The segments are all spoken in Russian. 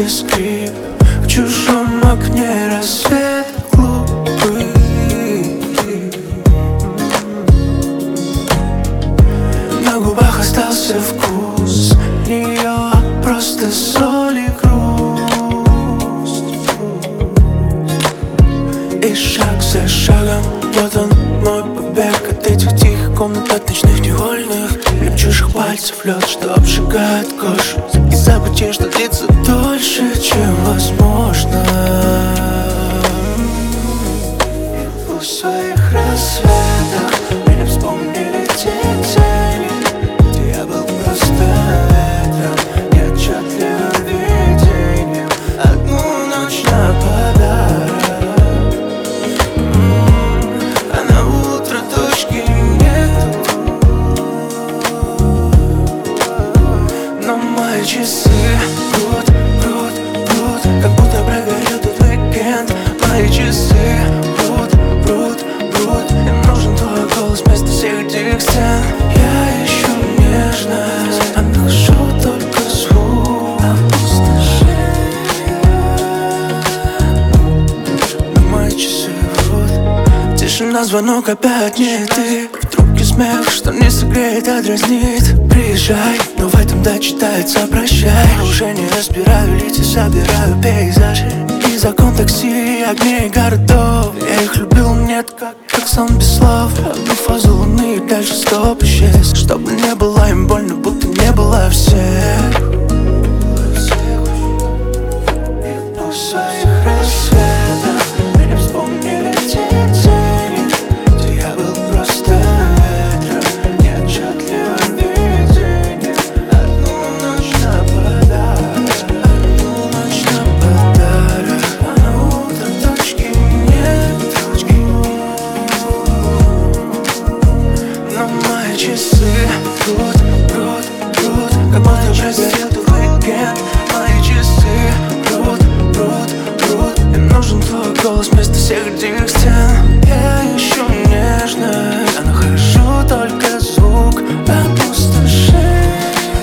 каждый скрип. В чужом окне рассвет глупый. На губах остался вкус нее, просто соль и грусть. И шаг за шагом, вот он, мой побег от этих тихих комнат, от ночных невольных лепчущих пальцев лед, что обжигает кожу. И забытие, что длится дольше, чем возможно. В своих рассветах меня вспомнили те тени, где я был просто ветром, неотчетливым видением. Одну ночь на подарок, а на утро точки нету. Но мои часы прут, прут, прут, как будто прогорел тот уикенд. Мои часы прут, прут, прут, им нужен твой голос вместо всех этих сцен. Я ищу нежность, а нахожу только звук опустошения. Но мои часы врут. Тишина, звонок, опять не ты. В трубке смех, что не согреет, а дразнит. Приезжай, но в этом да читается прощай. Уже не разбираю лица, собираю пейзажи. И закон такси, огней городов. Я их любил, нет, как сон без слов. Одну фазу луны и дальше стоп исчез. Чтобы не было им больно, будто не было всех. В своих рассветах меня вспомнили те тени, где я был просто ветром, неотчетливым видением. Одну ночь на подарок, одну ночь на подарок, а на утро точки нет. Но мои часы прут, прут, прут, как будто прогорел тот уикенд. Мои часы прут, прут, прут, им нужен твой голос вместо всех этих сцен. Я ищу нежность, а нахожу только звук опустошения.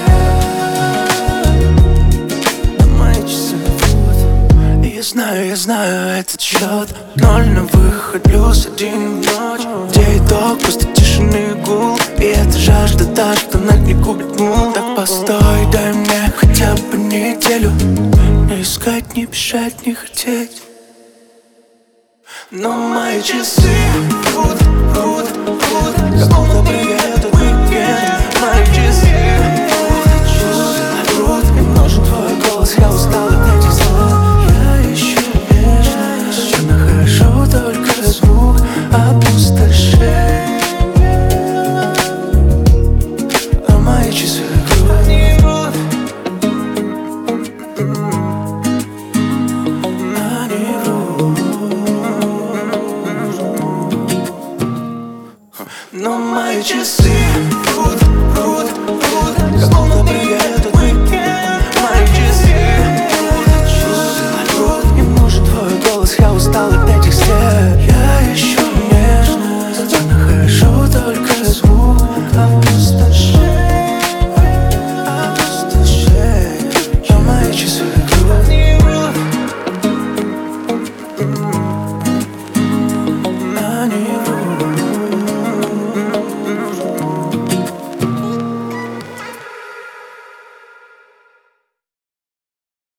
Но мои часы вот. И я знаю этот счет. 0 на выход, плюс 1 в ночь, где итог просто тишины и гул. И это жажда та, что на дне губит мул. Так постой, дай мне хотя бы неделю, не искать, не бежать, не хотеть. Но мои часы прут, прут, прут, как будто прогорел тот уикенд. Мои часы прут, прут, им нужен твой голос, я устал от этих слов. Я ищу нежность, я нахожу только звук опустошения. А мои часы прут, они врут. Но мои часы прут, прут, прут, как